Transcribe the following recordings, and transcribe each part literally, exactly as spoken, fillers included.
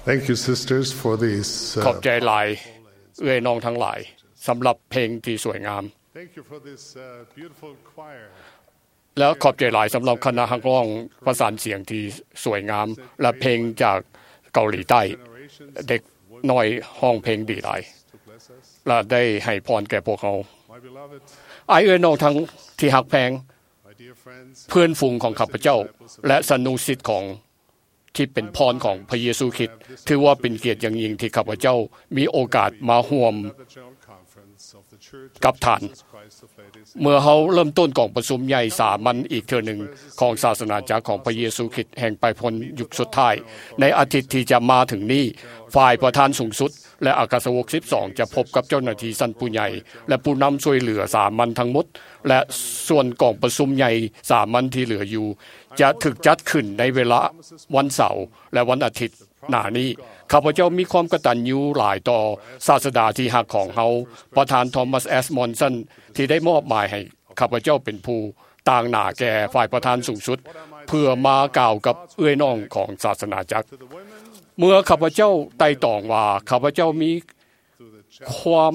Thank you, sisters, for these. ขอบใจหลายเอื้อยน้องทั้งหลายสำหรับเพลงที่สวยงาม Thank you for this beautiful choir. แล้วขอบใจหลายสำหรับคณะนักร้องประสานเสียงที่สวยงามและเพลงจากเกาหลีใต้เด็กน้อยห้องเพลงดีหลายและได้ให้พรแก่พวกเขาไอ้เอื้อยน้องทั้งที่ฮักแพงเพื่อนฝูงของข้าพเจ้าและสนุสิทธิ์ของที่เป็นพรของพระเยซูคริสต์ถือว่าเป็นเกียรติอย่างยิ่งที่ข้าพเจ้ามีโอกาสมาร่วมกับท่านเมื่อเขาเริ่มต้นกองประชุมใหญ่สามัญอีกเทื่อหนึ่งของศาสนาจักรของพระเยซูคริสต์แห่งปลายพ้นยุคสุดท้ายในอาทิตย์ที่จะมาถึงนี้ฝ่ายประธานสูงสุดและอัครสาวกสิบสองจะพบกับเจ้าหน้าที่ชั้นผู้ใหญ่และผู้นำช่วยเหลือสามัญทั้งหมดและส่วนกองประชุมใหญ่สามัญที่เหลืออยู่จะถูกจัดขึ้นในเวลาวันเสาร์และวันอาทิตย์หน้านี้ข้าพเจ้ามีความกตัญญูหลายต่อศาสดาที่ฮักของเฮาประธานทอมัสเอสมอนสันที่ได้มอบหมายให้ข้าพเจ้าเป็นผู้ต่างหน้าแก่ฝ่ายประธานสูงสุดเพื่อมากล่าวกับเอื้อยน้องของศาสนาจักรเมื่อข้าพเจ้าไต่ตองว่าข้าพเจ้ามีความ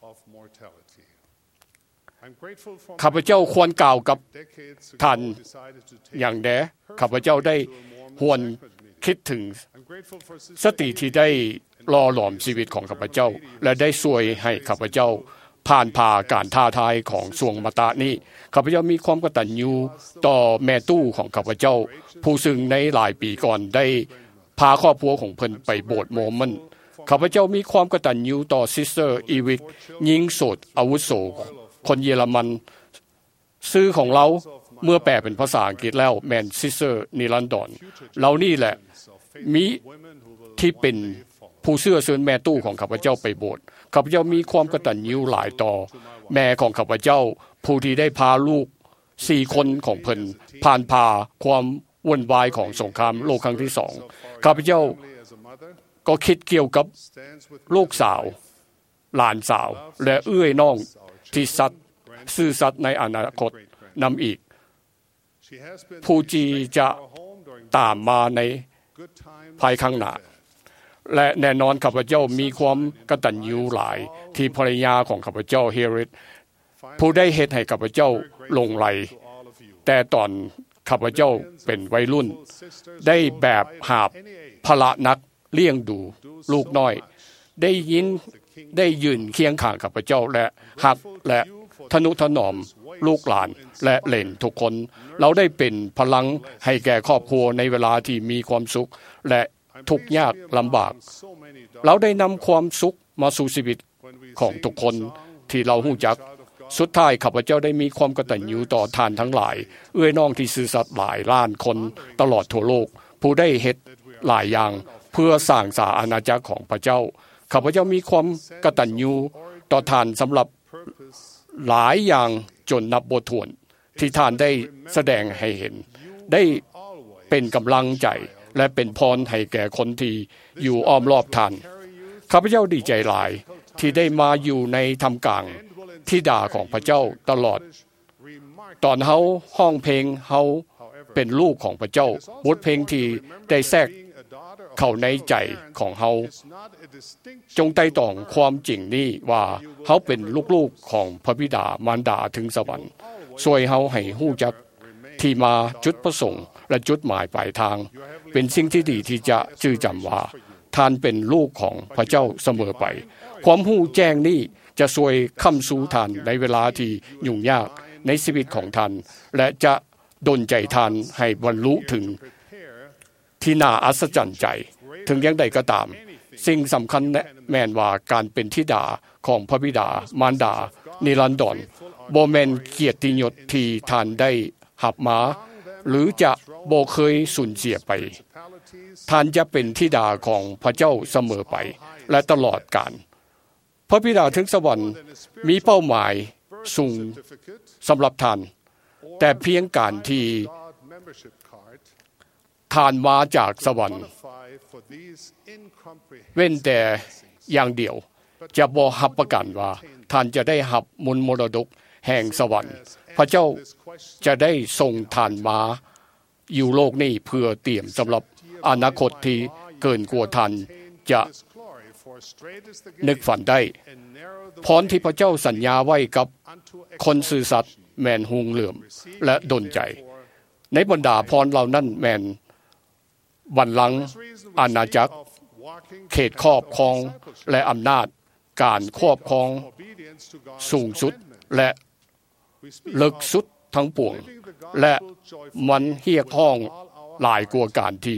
ข้าพเจ้าควรกล่าวกับท่านอย่างแดข้าพเจ้าได้หวนคิดถึงสติที่ได้หล่อหลอมชีวิตของข้าพเจ้าและได้ช่วยให้ข้าพเจ้าผ่านผ่าการท้าทายของสวงมตะนี้ข้าพเจ้ามีความกตัญญูต่อแม่ตู้ของข้าพเจ้าผู้ซึ่งในหลายปีก่อนได้พาครอบครัวของเพิ่นไปโบสถ์โมร์มอนข้าพเจ้ามีความกตัญญูต่อซิสเตอร์อีวิกหญิงโสดอาวุโสคนเยอรมันชื่อของเราเมื่อแปลเป็นภาษาอังกฤษแล้วแมนซิสเตอร์นิรันดรเรานี่แหละมีที่เป็นผู้เชื่อเชิญแม่ตู้ของข้าพเจ้าไปโบสถ์ข้าพเจ้ามีความกตัญญูหลายต่อแม่ของข้าพเจ้าผู้ที่ได้พาลูกสี่คนของเพิ่นผ่านพาความวุ่นวายของสงครามโลกครั้งที่สองข้าพเจ้าก็คิดเกี่ยวกับลูกสาวหลานสาวและเอื้อยน้องที่สัตย์ซื่อสัตย์ในอนาคตนำอีกผู้ที่จะตามมาในภายข้างหน้าและแน่นอนข้าพเจ้ามีความกตัญญูหลายที่ภรรยาของข้าพเจ้าเฮริสผู้ได้เฮ็ดให้ข้าพเจ้าหลงไหลแต่ตอนข้าพเจ้าเป็นวัยรุ่นได้แบบหาบภาระนักเลี้ยงดูลูกน้อยได้ยินได้ยืนเคียงข้างข้าพเจ้าและฮักและทนุถนอมลูกหลานและเหลนทุกคนเราได้เป็นพลังให้แก่ครอบครัวในเวลาที่มีความสุขและทุกข์ยากลำบากเราได้นำความสุขมาสู่ชีวิตของทุกคนที่เรารู้จักสุดท้ายข้าพเจ้าได้มีความกตัญญูต่อทานทั้งหลายเอื้อยน้องที่ซื่อสัตย์หลายล้านคนตลอดทั่วโลกผู้ได้เฮ็ดหลายอย่างเพื่อสร้างสาอาณาจักรของพระเจ้าข้าพเจ้ามีความกตัญญูต่อทานสำหรับหลายอย่างจนนับบ่ถ้วนที่ท่านได้แสดงให้เห็นได้เป็นกำลังใจและเป็นพรให้แก่คนที่อยู่อ้อมรอบท่านข้าพเจ้าดีใจหลายที่ได้มาอยู่ในธรรมกลางธิดาของพระเจ้าตลอดตอนเฮาห้องเพลงเฮาเป็นลูกของพระเจ้าบทเพลงที่ได้แทรกเข้าในใจของเฮาจงไต่ตองความจริงนี้ว่าเฮาเป็นลูกๆของพระบิดามารดาถึงสวรรค์ช่วยเฮาให้ฮู้จักที่มาจุดประสงค์และจุดหมายปลายทางเป็นสิ่งที่ดีที่จะชื่อจำว่าท่านเป็นลูกของพระเจ้าเสมอไปความฮู้แจ้งนี้จะช่วยค้ำสู่ท่านในเวลาที่ยุ่งยากในชีวิตของท่านและจะดลใจท่านให้บรรลุถึงที่น่าอัศจรรย์ใจถึงอย่างใดก็ตามสิ่งสำคัญแม่นว่าการเป็นธิดาของพระบิดามารดานิรันดรบ่แม่นเกียรติยศที่ท่านได้รับมาหรือจะบ่เคยสูญเสียไปท่านจะเป็นธิดาของพระเจ้าเสมอไปและตลอดกาลพระบิดาถึงสวรรค์มีเป้าหมายสูงสำหรับท่านแต่เพียงการที่ท่านมาจากสวรรค์เว้นแต่อย่างเดียวจะบ่รับประกันว่าท่านจะได้รับมนต์มรดกแห่งสวรรค์พระเจ้าจะได้ส่งท่านมาอยู่โลกนี้เพื่อเตรียมสำหรับอนาคตที่เกินกว่าท่านจะนึกฝันได้พรที่พระเจ้าสัญญาไว้กับคนซื่อสัตย์แม่นหุงเหลื่อมและดลใจในบรรดาพรเหล่านั้นแม่นบัลลังก์อาณาจักรเขตครอบครองและอำนาจการครอบครองสูงสุดและลึกสุดทั้งปวงและมันเรียกร้องหลายกว่าการที่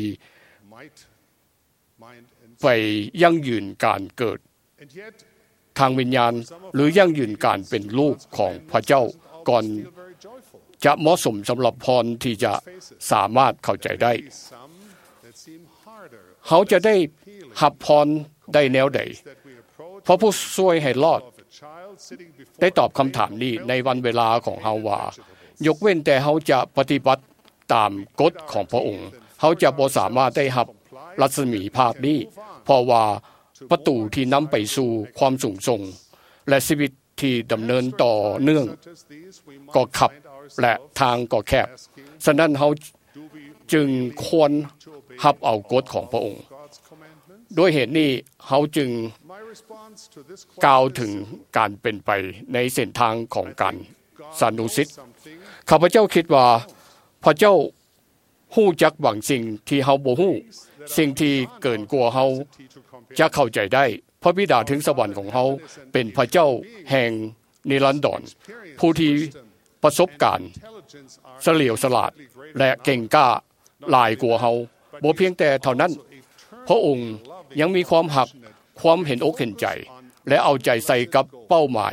ไปยั่งยืนการเกิดทางวิญญาณหรือยั่งยืนการเป็นลูกของพระเจ้าก่อนจะเหมาะสมสำหรับพรที่จะสามารถเข้าใจได้เขาจะได้หับพรได้แนวใดพระผู้ช่วยให้รอดได้ตอบคำถามนี้ในวันเวลาของเฮาว่ายกเว้นแต่เฮาจะปฏิบัติตามกฎของพระองค์เฮาจะบ่สามารถได้หับรัศมีภาพนี้เพราะว่าประตูที่นำไปสู่ความสูงส่งและชีวิตที่ดำเนินต่อเนื่องก็ขับและทางก็แคบฉะนั้นเฮาจึงควรหับเอากฎของพระองค์ด้วยเหตุนี้เฮาจึงกล่าวถึงการเป็นไปในเส้นทางของการสานุสิทธิ์ข้าพเจ้าคิดว่าพระเจ้าฮู้จักบางสิ่งที่เฮาบ่ฮู้สิ่งที่เกินกว่าเฮาจะเข้าใจได้พระบิดาถึงสวรรค์ของเฮาเป็นพระเจ้าแห่งนิรันดรผู้ที่ประสบการณ์เฉลียวฉลาดและเก่งกล้าหลายกว่าเฮาบ่เพียงแต่เท่านั้นพระองค์ยังมีความหักความเห็นอกเห็นใจและเอาใจใส่กับเป้าหมาย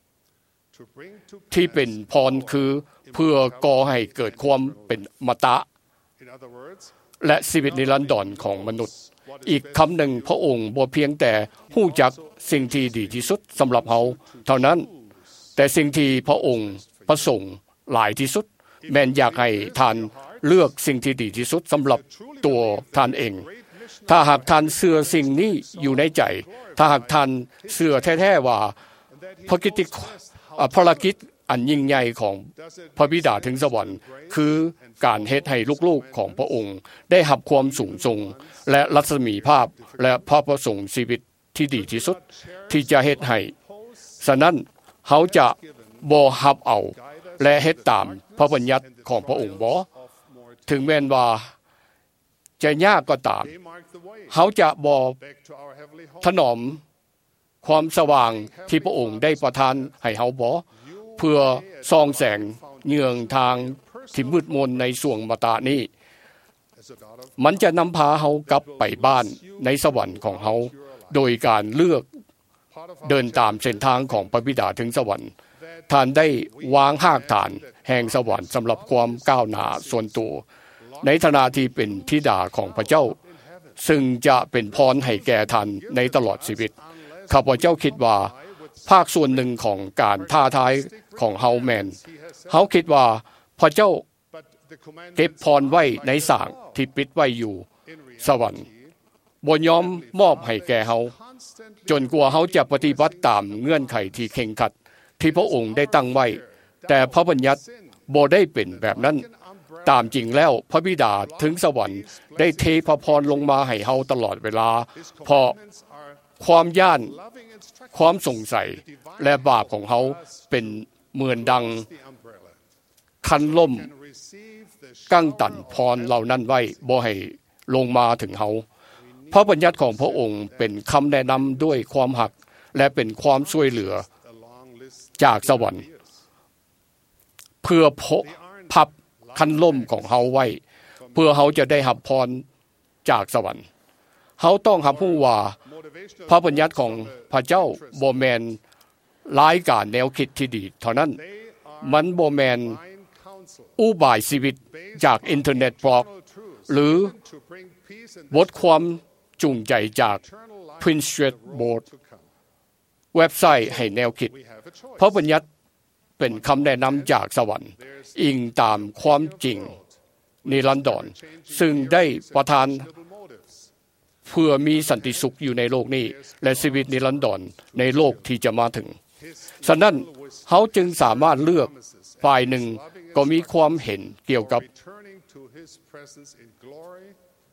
ที่เป็นพรคือเพื่อก่อให้เกิดความเป็นมตะและชีวิตนิรันดรของมนุษย์อีกคำหนึ่งพระองค์บ่เพียงแต่ฮู้จักสิ่งที่ดีที่สุดสำหรับเฮาเท่านั้นแต่สิ่งที่พระองค์ประสงค์หลายที่สุดแม้นอยากให้ท่านเลือกสิ่งที่ดีที่สุดสำหรับตัวท่านเองถ้าหากท่านเชื่อสิ่งนี้อยู่ในใจถ้าหากท่านเชื่อแท้ๆว่าภารกิจภารกิจอันยิ่งใหญ่ของพระบิดาถึงสวรรค์คือการเฮ็ดให้ลูกๆของพระองค์ได้รับความสูงส่งและรัศมีภาพและพระประสงค์ชีวิตที่ดีที่สุดที่จะเฮ็ดให้ฉะนั้นเขาจะบ่รับเอาและเฮ็ดตามพระบัญญัติของพระองค์บ่ถึงแม้นว่าจะยากก็ตามเขาจะบ่ถนอมความสว่างที่พระองค์ได้ประทานให้เฮาบ่เพื่อส่องแสงเยืองทางที่มืดมนในช่วงมตะนี้มันจะนำพาเฮากลับไปบ้านในสวรรค์ของเฮาโดยการเลือกเดินตามเส้นทางของพระบิดาถึงสวรรค์ท่านได้วางหากฐานแห่งสวรรค์สำหรับความก้าวหน้าส่วนตัวในฐานะที่เป็นธิดาของพระเจ้าซึ่งจะเป็นพรให้แก่ท่านในตลอดชีวิตข้าพเจ้าคิดว่าภาคส่วนหนึ่งของการท้าทายของเฮาแมนเฮาคิดว่าพระเจ้าเก็บพรไว้ในสางที่ปิดไว้อยู่สวรรค์บ่ยอมมอบให้แก่เฮาจนกว่าเฮาจะปฏิบัติตามเงื่อนไขที่เคร่งครัดที่พระองค์ได้ตั้งไว้แต่พระบัญญัติบ่ได้เป็นแบบนั้นตามจริงแล้วพระบิดาถึงสวรรค์ได้เทพระพรลงมาให้เฮาตลอดเวลาเพราะความย่านความสงสัยและบาปของเฮาเป็นเหมือนดังคันล่มกั้งตันพรเหล่านั้นไว้บ่ให้ลงมาถึงเฮาพระบัญญัติของพระองค์เป็นคำแนะนำด้วยความหักและเป็นความช่วยเหลือจากสวรรค์เพื่อพับคันล่มของเฮาไว้เพื่อเฮาจะได้รับพรจากสวรรค์เฮาต้องรับรู้ว่าพระบัญญัติของพระเจ้าบ่แม่นรายการแนวคิดที่ดีเท่านั้นมันบ่แม่นอุบายชีวิตจากอินเทอร์เน็ตบล็อกหรือบทความจูงใจจาก Pinterest Board เว็บไซต์ให้แนวคิดพระบัญญัติเป็นคำแนะนำจากสวรรค์อิงตามความจริงนิรันดรซึ่งได้ประทานเพื่อมีสันติสุขอยู่ในโลกนี้และชีวิตนิรันดรในโลกที่จะมาถึงฉะนั้นเขาจึงสามารถเลือกฝ่ายหนึ่งก็มีความเห็นเกี่ยวกับ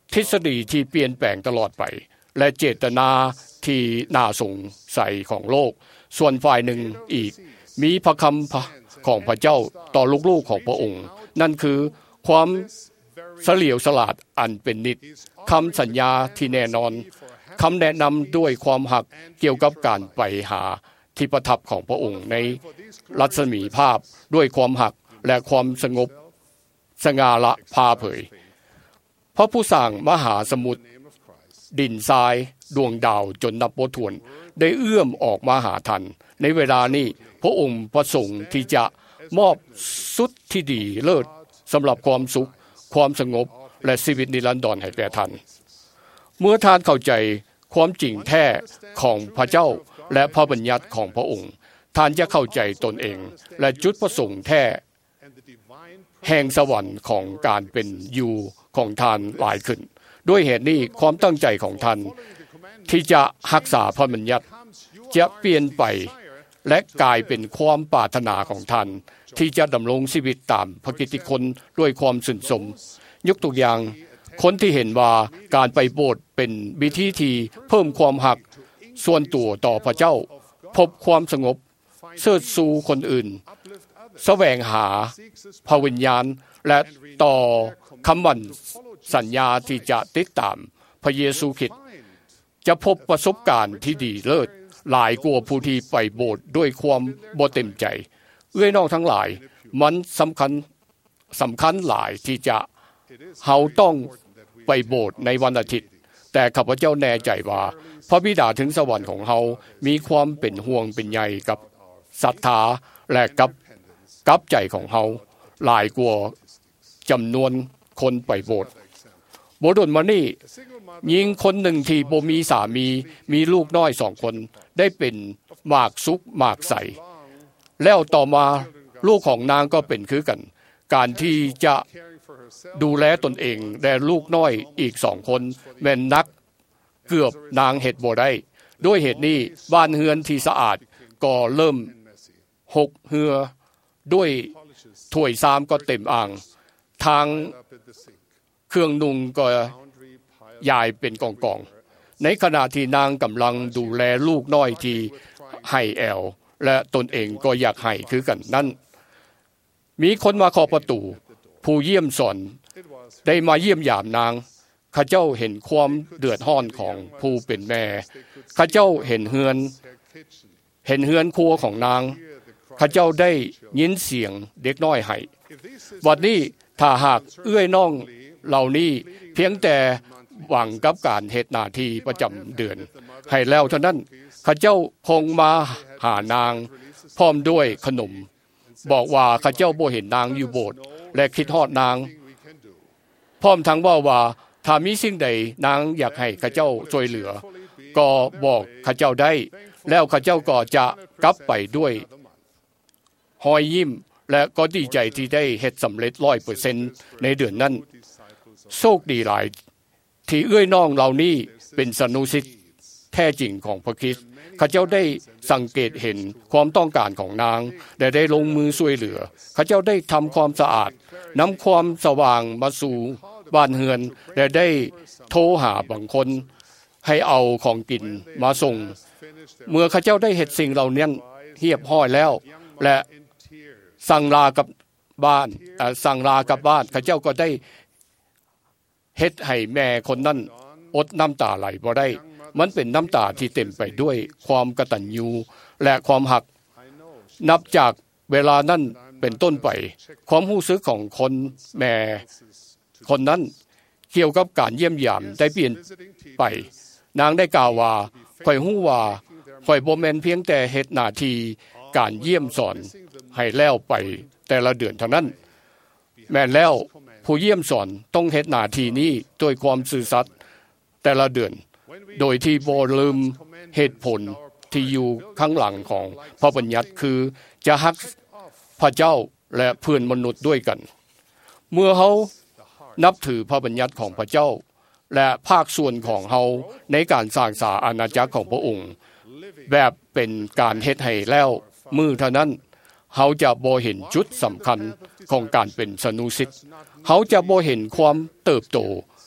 ทฤษฎีที่เปลี่ยนแปลงตลอดไปและเจตนาที่น่าสงสัยของโลกส่วนฝ่ายหนึ่งอีกมีพระคำของพระเจ้าต่อลูกๆของพระองค์นั่นคือความเฉลียวฉลาดอันเป็นนิจคำสัญญาที่แน่นอนคำแนะนำด้วยความหักเกี่ยวกับการไปหาที่ประทับของพระองค์ในรัศมีภาพด้วยความหักและความสงบสง่าละพาเผยพระผู้สร้างมหาสมุทรดินทรายดวงดาวจนนับบ่ถ้วนได้เอื้อมออกมาหาทันในเวลานี้พระองค์ประสงค์ที่จะมอบสุดที่ดีเลิศสำหรับความสุขความสงบและชีวิตนิรันดรให้แก่ท่านเมื่อท่านเข้าใจความจริงแท้ของพระเจ้าและพระบัญญัติของพระองค์ท่านจะเข้าใจตนเองและจุดประสงค์แท้แห่งสวรรค์ของการเป็นอยู่ของท่านหลายขึ้นด้วยเหตุนี้ความตั้งใจของท่านที่จะรักษาพระบัญญัติจะเปลี่ยนไปและกลายเป็นความปรารถนาของท่านที่จะดำรงชีวิตตามพระกิตติคุณด้วยความสุนทรยกตัวอย่างคนที่เห็นว่าการไปโบสถ์เป็นวิธีที่เพิ่มความหักส่วนตัวต่อพระเจ้าพบความสงบเชิดชูคนอื่นแสวงหาพระวิญญาณและต่อคำมั่นสัญญาที่จะติดตามพระเยซูคริสต์จะพบประสบการณ์ที่ดีเลิศหลายกว่าผู้ที่ไปโบสถ์ด้วยความบ่เต็มใจเอื้อยน้องทั้งหลายมันสำคัญสำคัญหลายที่จะเฮาต้องไปโบสถ์ในวันอาทิตย์แต่ข้าพเจ้าแน่ใจว่าพระบิดาถึงสวรรค์ของเฮามีความเป็นห่วงเป็นใยกับศรัทธาและกับกับใจของเฮาหลายกว่าจำนวนคนไปโบสถ์บ่ดนมานี่หญิงคนหนึ่งที่บ่มีสามีมีลูกน้อยสองคนได้เป็นหมากสุกหมากใสแล้วต่อมาลูกของนางก็เป็นคือกันการที่จะดูแลตนเองและลูกน้อยอีกสองคนแม่นนักเกือบนางเฮ็ดบ่ได้ด้วยเหตุนี้บ้านเฮือนที่สะอาดก็เริ่มหกเหือด้วยถ้วยชามก็เต็มอ่างทางเครื่องนุ่งก็ยายเป็นกองๆในขณะที่นางกำลังดูแลลูกน้อยที่ให้แอวและตนเองก็อยากให้คือกันนั้นมีคนมาเคาะประตูผู้เยี่ยมสอนได้มาเยี่ยมยามนางข้าเจ้าเห็นความเดือดร้อนของผู้เป็นแม่ข้าเจ้าเห็นเฮือนเห็นเฮือนครัวของนางข้าเจ้าได้ยินเสียงเด็กน้อยให้วันนี้ถ้าหากเอื้อยน้องเหล่านี้เพียงแต่หวังกับการเฮ็ดหน้าที่ประจำเดือนให้แล้วเท่านั้นข้าเจ้าคงมาหานางพร้อมด้วยขนมบอกว่าข้าเจ้าบ่เห็นนางอยู่โบสถ์และคิดฮอดนางพร้อมทั้งว่าว่าถ้ามีสิ่งใดนางอยากให้ข้าเจ้าช่วยเหลือก็บอกข้าเจ้าได้แล้วข้าเจ้าก็จะกลับไปด้วยหอยยิ้มและก็ดีใจที่ได้เฮ็ดสำเร็จ ร้อยเปอร์เซ็นต์ ในเดือนนั้นโชคดีหลายที่เอื้อยน้องเหล่านี้เป็นสนุสิทธิ์แท้จริงของพระคริสต์ข้าเจ้าได้สังเกตเห็นความต้องการของนางและได้ลงมือช่วยเหลือข้าเจ้าได้ทำความสะอาดนำความสว่างมาสู่บ้านเฮือนและได้โทรหาบางคนให้เอาของกินมาส่งเมื่อข้าเจ้าได้เฮ็ดสิ่งเหล่านั้นเรียบร้อยแล้วและสั่งลากับบ้านสั่งลากับบ้านข้าเจ้าก็ได้เฮ็ดให้แม่คนนั้นอดน้ำตาไหลบ่ได้มันเป็นน้ำตาที่เต็มไปด้วยความกตัญญูและความหักนับจากเวลานั้นเป็นต้นไปความรู้สึกของคนแม่คนนั้นเกี่ยวกับการเยี่ยมยามได้เปลี่ยนไปนางได้กล่าวว่าข่อยฮู้ว่าข่อยบ่แม่นเพียงแต่เฮ็ดหน้าที่การเยี่ยมสอนให้แล้วไปแต่ละเดือนเท่านั้นแม่นแล้วผู้เยี่ยมสอนต้องเฮ็ดหน้าที่นี้ด้วยความซื่อสัตย์แต่ละเดือนโดยที่บ่ลืมเหตุผลที่อยู่ข้างหลังของพระบัญญัติคือจะรักพระเจ้าและเพื่อนมนุษย์ด้วยกันเมื่อเฮานับถือพระบัญญัติของพระเจ้าและภาคส่วนของเฮาในการสร้างสาอาณาจักรของพระองค์แบบเป็นการเฮ็ดให้แล้วมือเท่านั้นเฮาจะบ่เห็นจุดสำคัญของการเป็นสนุสิทธิ์เฮาจะบ่เห็นความเติบโต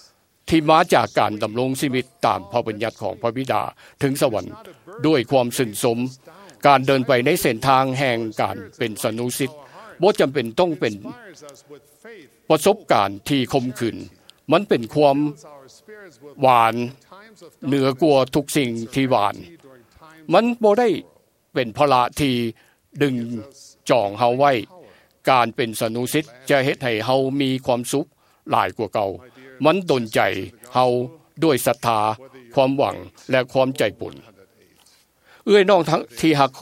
ที่มาจากการดำรงชีวิตตามพระบัญญัติของพระบิดาถึงสวรรค์ด้วยความสื่นสมการเดินไปในเส้นทางแห่งการเป็นสนุสิทธิ์บ่จำเป็นต้องเป็นประสบการณ์ที่คมขืนมันเป็นความหวานเหนือกว่าทุกสิ่งที่หวานมันบ่ได้เป็นภาระที่ดึงจองเฮาไว้การเป็นสนุสิทธิ์จะเฮ็ดให้เฮามีความสุขหลายกว่าเก่ามันดลใจเฮาด้วยศรัทธาความหวังและความใจปุ่นเอื้อยน้องทั้งที่ฮัก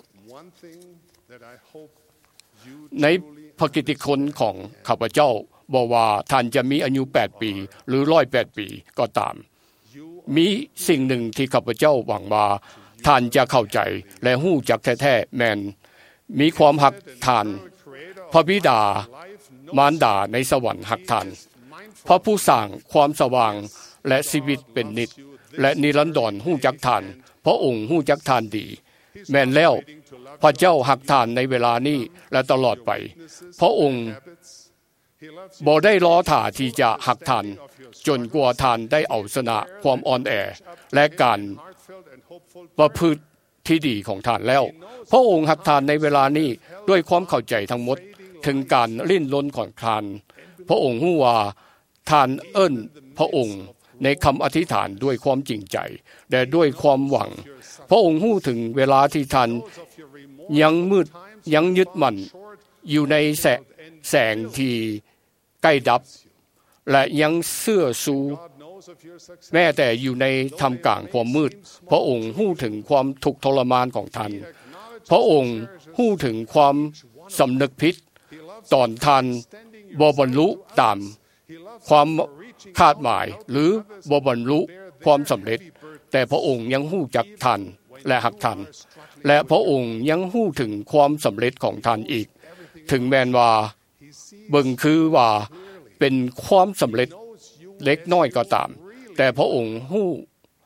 ในพระกิตติคุณของข้าพเจ้าบอกว่าท่านจะมีอายุแปดปีหรือหนึ่งร้อยแปดปีก็ตามมีสิ่งหนึ่งที่ข้าพเจ้าหวังว่าท่านจะเข้าใจและฮู้จักแท้ๆแม่นมีความฮักท่านพระบิดามารดาในสวรรค์ฮักท่านพระผู้สร้างความสว่างและชีวิตเป็นนิจและนิรันดรฮู้จักท่านพระองค์ฮู้จักท่านดีแม่นแล้วพระเจ้าฮักท่านในเวลานี้และตลอดไปพระองค์บ่ได้รอท่าที่จะฮักท่านจนกว่าท่านได้เอาชนะความอ่อนแอและการประพฤติที่ดีของท่านแล้วพระองค์ฮักท่านในเวลานี้ด้วยความเข้าใจทั้งหมดถึงการลิ้นรนของท่านพระองค์ฮู้ว่าท่านเอิ้นพระองค์ในคำอธิษฐานด้วยความจริงใจและด้วยความหวังพระองค์ฮู้ถึงเวลาที่ท่านยังมืดยังยึดมั่นอยู่ในแสแสงที่ใกล้ดับและยังเสื่อสู่แม้แต่อยู่ในท่ามกลางความมืดพระองค์ฮู้ถึงความทุกข์ทรมานของท่านพระองค์ฮู้ถึงความสำนึกผิดตอนท่านบ่บรรลุตามความคาดหมายหรือบ่บรรลุความสำเร็จแต่พระองค์ยังฮู้จักท่านและฮักท่านและพระองค์ยังฮู้ถึงความสำเร็จของท่านอีกถึงแม้นว่าเบิ่งคือว่าเป็นความสำเร็จเล็กน้อยก็ตามแต่พระองค์ฮู้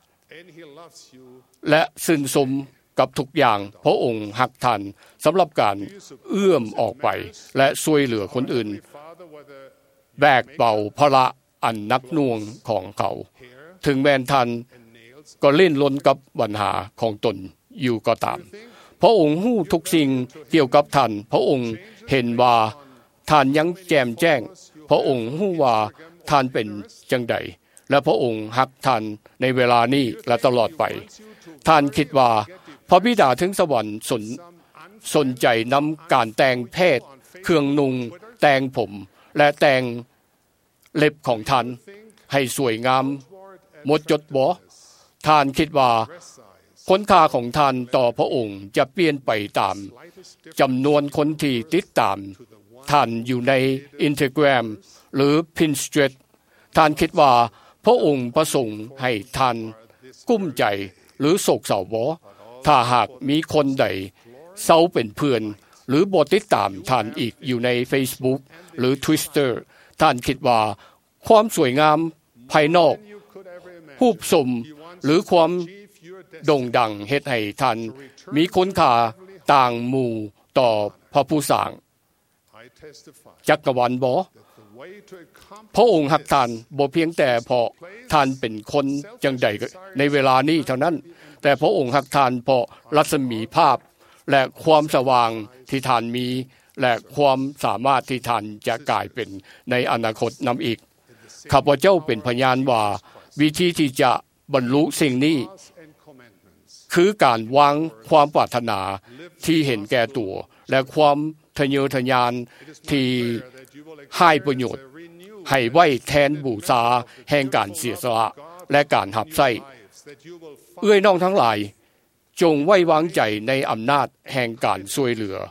และชื่นชมกับทุกอย่างพระองค์ฮักท่านสำหรับการเอื้อมออกไปและช่วยเหลือคนอื่นแบกเบาภาระอันนักหน่วงของเขาถึงแม้นท่านก็เล่นลนกับปัญหาของตนอยู่ก็ตามพระองค์ฮู้ทุกสิ่งเกี่ยวกับท่านพระองค์เห็นว่าท่านยังแจ่มแจ้งพระองค์ฮู้ว่าท่านเป็นจังใดและพระองค์ฮักท่านในเวลานี้และตลอดไปท่านคิดว่าพระบิดาถึงสวรรค์สนสนใจนำการแต่งเพศเครื่องนุ่งแต่งผมและแต่งเล็บของท่านให้สวยงามหมดจดบ่ท่านคิดว่าคุณค่าของท่านต่อพระองค์จะเปลี่ยนไปตามจำนวนคนที่ติดตามท่านอยู่ใน Instagram หรือ Pinterest ท่านคิดว่าพระองค์ประสงค์ให้ท่านกุ้มใจหรือโศกเศร้าบ่ถ้าหากมีคนใดเศร้าเป็นเพื่อนหรือบ่ติดตามท่านอีกอยู่ใน Facebook หรือ Twitter ท่านคิดว่าความสวยงามภายนอกรูปสมหรือความโด่งดังเฮ็ดให้ท่านมีคุณค่าต่างหมู่ต่อพระผู้สร้างจักรวาลบ่พระองค์ฮักท่านบ่เพียงแต่เพราะท่านเป็นคนจังใดในเวลานี้เท่านั้นแต่พระองค์ฮักท่านเพราะรัศมีภาพและความสว่างที่ท่านมีและความสามารถที่ท่านจะกลายเป็นในอนาคตนำอีกข้าพเจ้าเป็นพยานว่าวิธีที่จะบรรลุสิ่งนี้คือการวางความปรารถนาที่เห็นแก่ตัวและความทะเยอทะยานที่ให้ประโยชน์ให้ไว้แทนบูชาแห่งการเสียสละและการหับไส้เอื้อยน้องทั้งหลายจงไว้วางใจในอำนาจแห่งการช่วยเหลือ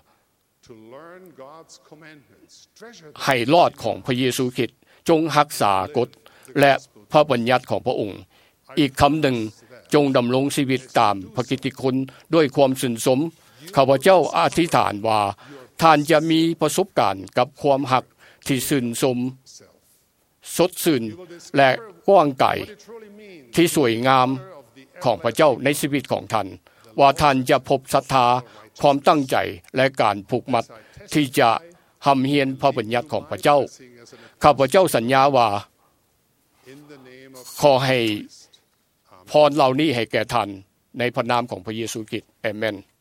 ให้รอดของพระเยซูคริสต์จงรักษากฎและพระบัญญัติของพระองค์อีกคำหนึ่งจงดำรงชีวิตตามพระกิตติคุณด้วยความชื่นชมข้าพเจ้าอธิษฐานว่าท่านจะมีประสบการณ์กับความหักที่ชื่นชมสดชื่นและกว้างไกลที่สวยงามของพระเจ้าในชีวิตของท่านว่าท่านจะพบศรัทธาความตั้งใจและการผูกมัดที่จะหำเฮียนพระบัญญัติของพระเจ้าข้าพเจ้าสัญญาว่า name of ขอให้พรเหล่านี้ให้แก่ท่านในพระนามของพระเยซูคริสต์อาเมน